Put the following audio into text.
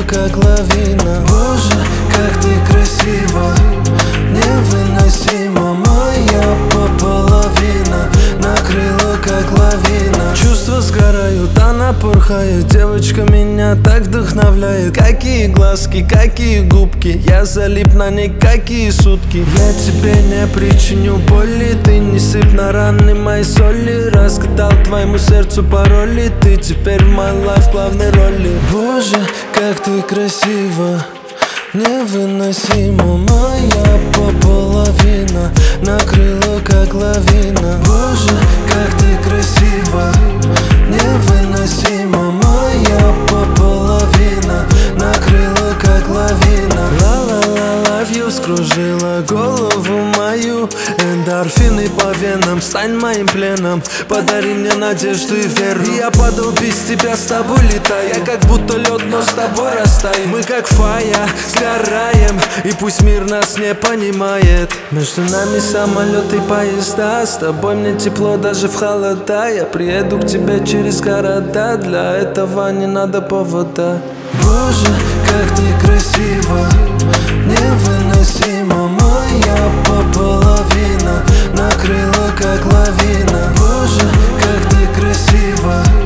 как лавина. Боже, как ты красива, невыносимо. Моя половина накрыла как лавина. Чувства сгорают, она порхает. Девочка меня так вдохновляет. Какие глазки, какие губки, я залип на ней какие сутки. Я тебе не причиню боли, ты не сыпь на раны мои соли. Раскатал твоему сердцу пароли, ты теперь в my life в главной роли. Боже, как ты красива, невыносимо. Моя половина накрыла как лавина. Боже, как ты красива, невыносимо. Моя половина накрыла как лавина. Ла-ла-ла, love you, скружила голову мою. Эндорфины по венам, стань моим пленом. Подари мне надежду и веру. И я падал без тебя, с тобой летаю. Я как будто лед, но с тобой растаю. Мы как фая, сгораем, и пусть мир нас не понимает. Между нами самолеты и поезда. С тобой мне тепло даже в холода. Я приеду к тебе через города. Для этого не надо повода. Боже, как ты красива, невыносимо. Моя половина накрыла как лавина. Боже, как ты красива,